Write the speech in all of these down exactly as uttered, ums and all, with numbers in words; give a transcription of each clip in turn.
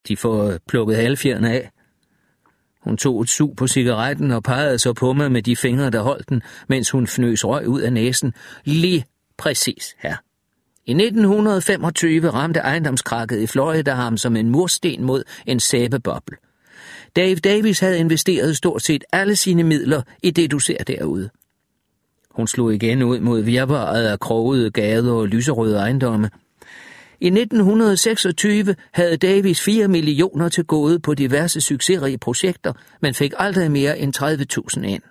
De får plukket halvfjerne af. Hun tog et sug på cigaretten og pegede så på mig med de fingre, der holdt den, mens hun fnøs røg ud af næsen. Lige præcis her. I nitten femogtyve ramte ejendomskrakket i Florida ham som en mursten mod en sæbeboble. Dave Davis havde investeret stort set alle sine midler i det, du ser derude. Hun slog igen ud mod virvaret af krogede gader og lyserøde ejendomme. I nitten seksogtyve havde Davis fire millioner til gode på diverse succesrige projekter, men fik aldrig mere end tredive tusind ind.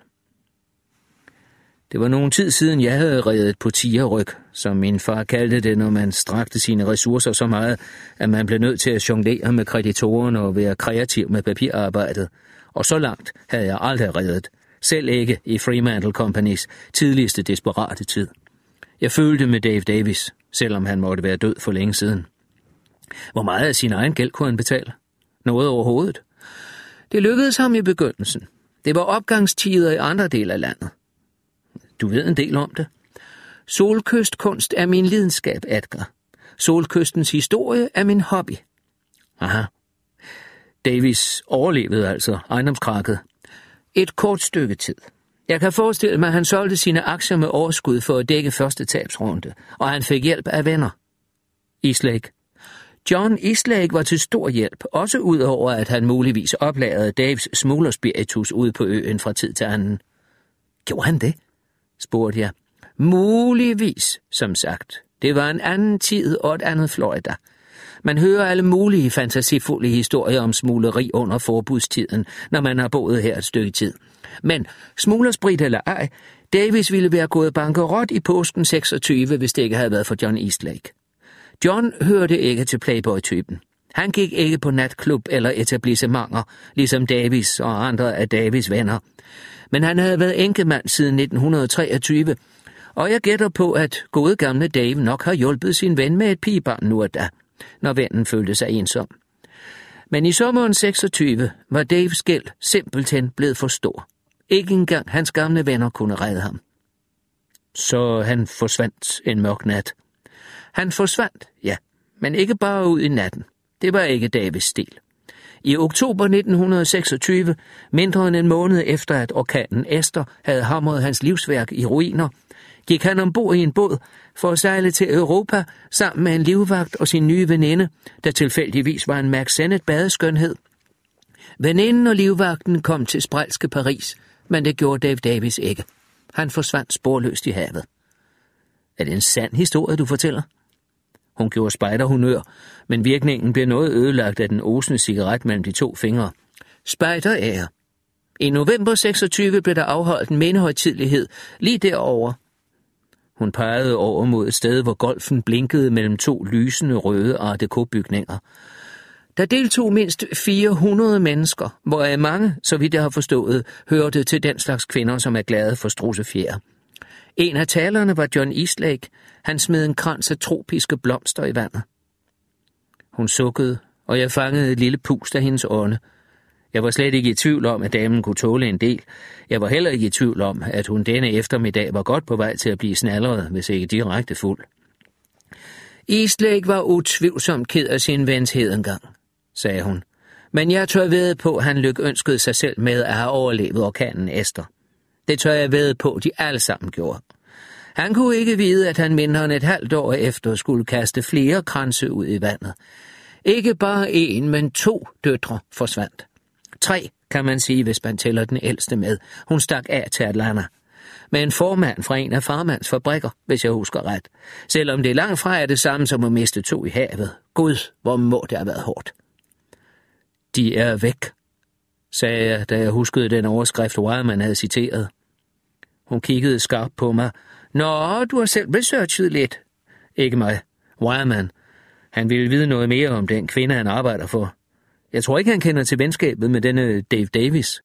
Det var nogen tid siden, jeg havde reddet på tigerryg, som min far kaldte det, når man strakte sine ressourcer så meget, at man blev nødt til at jonglere med kreditorerne og være kreativ med papirarbejdet. Og så langt havde jeg aldrig reddet, selv ikke i Fremantle Companys tidligste desperate tid. Jeg følte med Dave Davis, selvom han måtte være død for længe siden. Hvor meget af sin egen gæld kunne han betale? Noget overhovedet. Det lykkedes ham i begyndelsen. Det var opgangstider i andre dele af landet. Du ved en del om det. Solkystkunst er min lidenskab, Edgar. Solkystens historie er min hobby. Aha. Davis overlevede altså ejendomskrakket. Et kort stykke tid. Jeg kan forestille mig, at han solgte sine aktier med overskud for at dække første tabsrunde, og han fik hjælp af venner. Eastlake. John Eastlake var til stor hjælp, også udover at han muligvis oplagede Daves smuglerspiritus ude på øen fra tid til anden. Gjorde han det? Spurgte jeg. Muligvis, som sagt. Det var en anden tid og et andet Florida. Man hører alle mulige fantasifulde historier om smugleri under forbudstiden, når man har boet her et stykke tid. Men smuglersprit eller ej, Davis ville være gået bankerot i påsken seksogtyve, hvis det ikke havde været for John Eastlake. John hørte ikke til playboy-typen. Han gik ikke på natklub eller etablissementer, ligesom Davis og andre af Davis' venner. Men han havde været enkemand siden nitten treogtyve, og jeg gætter på, at gode gamle Dave nok har hjulpet sin ven med et pigebarn nu og da, når vennen følte sig ensom. Men i sommeren seksogtyve var Daves gæld simpelthen blevet for stor. Ikke engang hans gamle venner kunne redde ham. Så han forsvandt en mørk nat. Han forsvandt, ja, men ikke bare ud i natten. Det var ikke Davis stil. I oktober nitten seksogtyve, mindre end en måned efter at orkanen Esther havde hamret hans livsværk i ruiner, gik han ombord i en båd for at sejle til Europa sammen med en livvagt og sin nye veninde, der tilfældigvis var en Max Sennett badeskønhed. Veninden og livvagten kom til sprælske Paris, men det gjorde Dave Davis ikke. Han forsvandt sporløst i havet. Er det en sand historie, du fortæller? Hun gjorde spejderhumør, men virkningen blev noget ødelagt af den osende cigaret mellem de to fingre. Spejderære. I november seksogtyve blev der afholdt en mindehøjtidelighed lige derovre. Hun pegede over mod et sted, hvor golfen blinkede mellem to lysende røde art déco-bygninger. Der deltog mindst fire hundrede mennesker, hvoraf mange, så vidt jeg har forstået, hørte til den slags kvinder, som er glade for strudsefjer. En af talerne var John Eastlake. Han smed en krans af tropiske blomster i vandet. Hun sukkede, og jeg fangede et lille pust af hendes ånde. Jeg var slet ikke i tvivl om, at damen kunne tåle en del. Jeg var heller ikke i tvivl om, at hun denne eftermiddag var godt på vej til at blive snalleret, hvis ikke direkte fuld. Eastlake var utvivlsomt ked af sin vens hedengang, sagde hun. Men jeg tør vædde på, at han lykønskede sig selv med at have overlevet orkanen Esther. Det tør jeg vædde på, de alle sammen gjorde. Han kunne ikke vide, at han mindre end et halvt år efter skulle kaste flere kranse ud i vandet. Ikke bare en, men to døtre forsvandt. Tre, kan man sige, hvis man tæller den ældste med. Hun stak af til Atlanta. Med en formand fra en af farmands fabrikker, hvis jeg husker ret. Selvom det langt fra er det samme som at miste to i havet. Gud, hvor må det have været hårdt. De er væk, sagde jeg, da jeg huskede den overskrift, Wireman havde citeret. Hun kiggede skarpt på mig. Nå, du har selv researchet lidt. Ikke mig. Wireman. Han ville vide noget mere om den kvinde, han arbejder for. Jeg tror ikke, han kender til venskabet med denne Dave Davis.